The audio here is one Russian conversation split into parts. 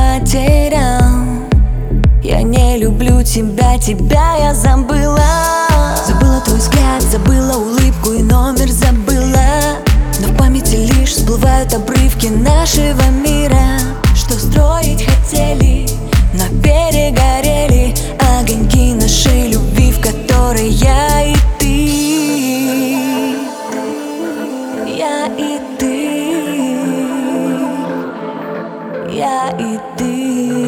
потерял. Я не люблю тебя, тебя я забыла. Забыла твой взгляд, забыла улыбку и номер забыла. Но в памяти лишь всплывают обрывки нашего мира. Что строить хотели, но перегорели огоньки нашей любви, в которой я и ты. Я и ты. Я и ты.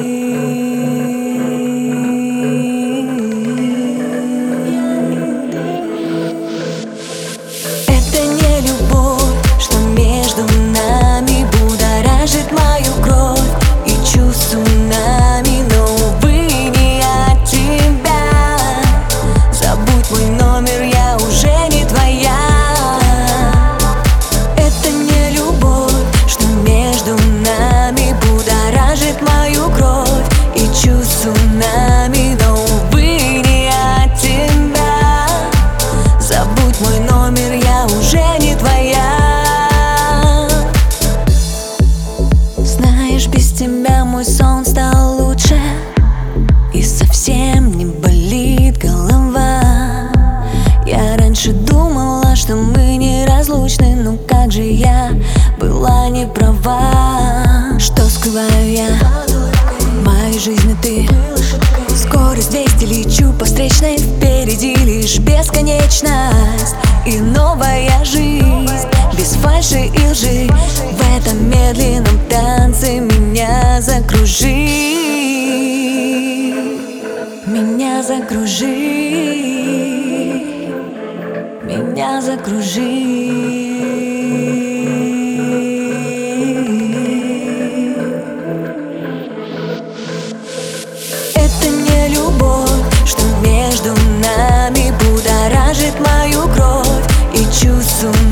Это не любовь, что между нами будоражит мою кровь и чувств цунами, но увы, не от тебя. Забудь мой номер, я уже не твоя. Это не любовь, что между нами будоражит мою кровь и чувств цунами, но увы, не от тебя. Забудь мой номер, я уже не твоя. Знаешь, без тебя мой сон стал лучше, и совсем не болит голова. Я раньше думала, что мы неразлучны, но как же я была не права. Что скрываю я? В моей жизни ты. Скорость 200, лечу по встречной, впереди лишь бесконечность и новая жизнь без фальши и лжи. В этом медленном танце меня закружи. Меня закружи. Меня закружи. Это не любовь, что между нами будоражит мою кровь и чувств.